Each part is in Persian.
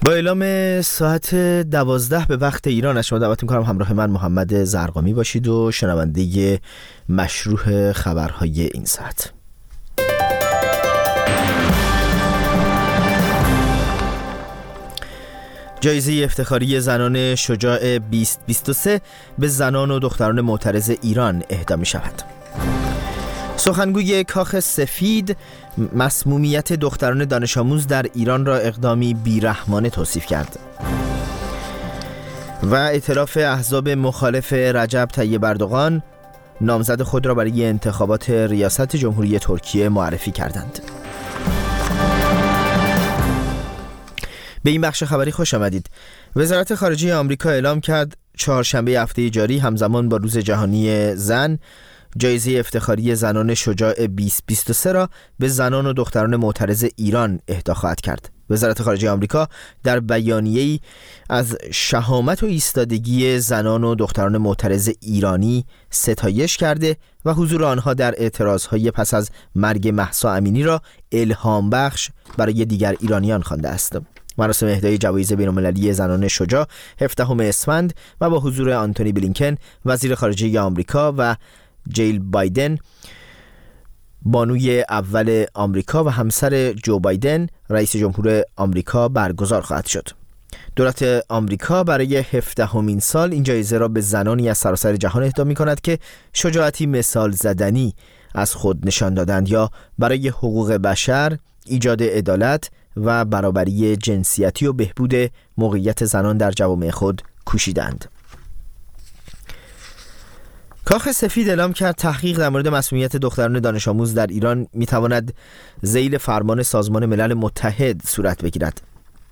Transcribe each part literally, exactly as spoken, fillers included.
با اعلام ساعت دوازده به وقت ایران از شما دعوت می‌کنم همراه من محمد زرقامی باشید و شنونده مشروح خبرهای این ساعت. جایزه افتخاری زنان شجاع بیست بیست و سه به زنان و دختران معترض ایران اهدا می‌شود. سخنگوی کاخ سفید مسمومیت دختران دانش آموز در ایران را اقدامی بیرحمانه توصیف کرد و ائتلاف احزاب مخالف رجب طیب اردوغان نامزد خود را برای انتخابات ریاست جمهوری ترکیه معرفی کردند. به این بخش خبری خوش آمدید. وزارت خارجه آمریکا اعلام کرد چهارشنبه هفته جاری همزمان با روز جهانی زن جایزه افتخاری زنان شجاع بیست بیست و سه را به زنان و دختران معترض ایران اهدا خواهد کرد. وزارت خارجه آمریکا در بیانیه‌ای از شهامت و ایستادگی زنان و دختران معترض ایرانی ستایش کرده و حضور آنها در اعتراضهای پس از مرگ مهسا امینی را الهام بخش برای دیگر ایرانیان خوانده است. مراسم اهدای جوایز بین‌المللی زنان شجاع هفدهم اسفند و با حضور آنتونی بلینکن وزیر خارجه آمریکا و جیل بایدن بانوی اول آمریکا و همسر جو بایدن رئیس جمهور آمریکا برگزار خواهد شد. دولت آمریکا برای هفدهمین سال این جایزه را به زنانی از سراسر جهان اهدا می‌کند که شجاعتی مثال زدنی از خود نشان دادند یا برای حقوق بشر، ایجاد عدالت و برابری جنسیتی و بهبود موقعیت زنان در جوامع خود کوشیدند. کاخ سفید اعلام کرد تحقیق در مورد مسمومیت دختران دانش آموز در ایران میتواند ذیل فرمان سازمان ملل متحد صورت بگیرد.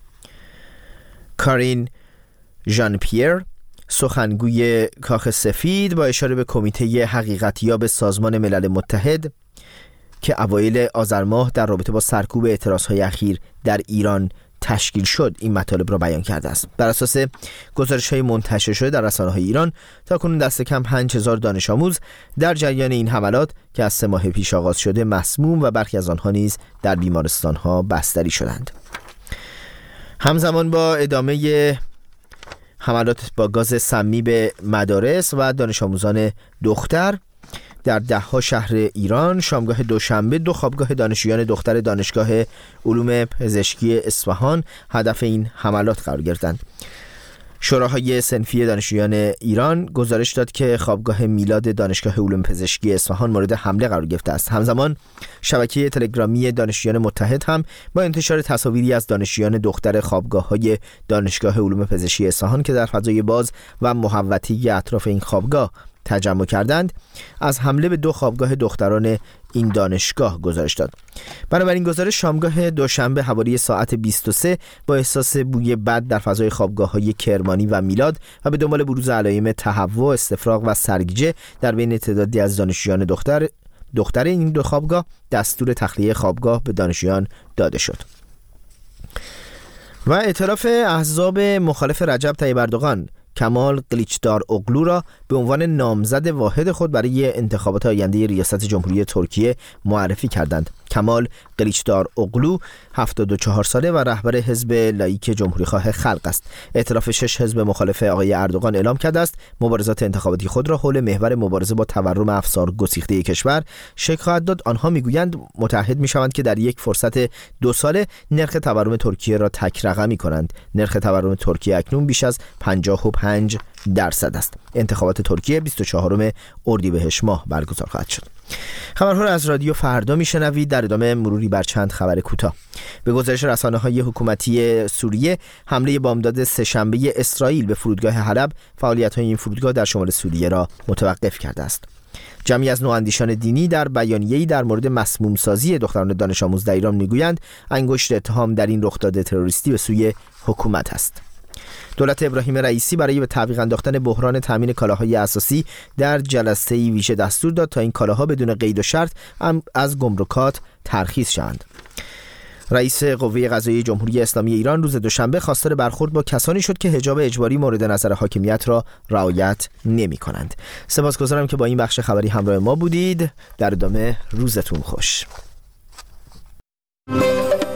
کارین ژان پیر سخنگوی کاخ سفید با اشاره به کمیته حقیقتیاب سازمان ملل متحد که اوایل آذر ماه در رابطه با سرکوب اعتراضهای اخیر در ایران تشکیل شد این مطالب را بیان کرده است. بر اساس گزارش‌های منتشر شده در رسانه‌های ایران تاکنون دست کم پنج هزار دانش آموز در جریان این حملات که از سه ماه پیش آغاز شده مسموم و برخی از آنها نیز در بیمارستان‌ها بستری شدند. همزمان با ادامه حملات با گاز سمی به مدارس و دانش آموزان دختر در ده ها شهر ایران شامگاه دوشنبه دو خوابگاه دانشجویان دختر دانشگاه علوم پزشکی اصفهان هدف این حملات قرار گرفتند. شوراهای صنفی دانشجویان ایران گزارش داد که خوابگاه میلاد دانشگاه علوم پزشکی اصفهان مورد حمله قرار گرفته است. همزمان شبکه تلگرامی دانشجویان متحد هم با انتشار تصاویری از دانشجویان دختر خوابگاه‌های دانشگاه علوم پزشکی اصفهان که در فضای باز و محوطه اطراف این خوابگاه تجمع کردند از حمله به دو خوابگاه دختران این دانشگاه گزارش داد. بنابراین گزارش شامگاه دوشنبه حوالی ساعت بیست و سه با احساس بوی بد در فضای خوابگاه‌های کرمانی و میلاد و به دنبال بروز علائم تهوع، استفراغ و سرگیجه در بین تعدادی از دانشجویان دختر دختر این دو خوابگاه دستور تخلیه خوابگاه به دانشجویان داده شد. و ائتلاف احزاب مخالف رجب طیب اردوغان کمال قلیچداراوغلو را به عنوان نامزد واحد خود برای انتخابات آینده ریاست جمهوری ترکیه معرفی کردند. کمال قلیچداراوغلو هفتاد و چهار ساله و رهبر حزب لاییک جمهوریخواه خلق است. ائتلاف شش حزب مخالف آقای اردوغان اعلام کرده است مبارزات انتخاباتی خود را حول محور مبارزه با تورم افسار گسیخته کشور شکل خواهد داد. آنها میگویند متحد میشوند که در یک فرصت دو ساله نرخ تورم ترکیه را تک رقمی کنند. نرخ تورم ترکیه اکنون بیش از پنجاه و پنج درصد است. انتخابات ترکیه بیست و چهارم اردیبهشت ماه برگزار خواهد شد. خبرها را از رادیو فردا میشنوید. در ادامه مروری بر چند خبر کوتاه. به گزارش رسانه‌های حکومتی سوریه حمله بامداد سه‌شنبه اسرائیل به فرودگاه حلب فعالیت‌های این فرودگاه در شمال سوریه را متوقف کرده است. جمعی از نواندیشان دینی در بیانیه‌ای در مورد مسموم سازی دختران دانش آموز در ایران میگویند انگشت اتهام در این رخداد تروریستی به سوی حکومت است. دولت ابراهیم رئیسی برای به تعویق انداختن بحران تامین کالاهای اساسی در جلسه‌ای ویژه دستور داد تا این کالاها بدون قید و شرط از گمرکات ترخیص شوند. رئیس قوه قضاییه جمهوری اسلامی ایران روز دوشنبه خواستار برخورد با کسانی شد که حجاب اجباری مورد نظر حاکمیت را رعایت نمی‌کنند. سپاسگزارم که با این بخش خبری همراه ما بودید. در ادامه روزتون خوش.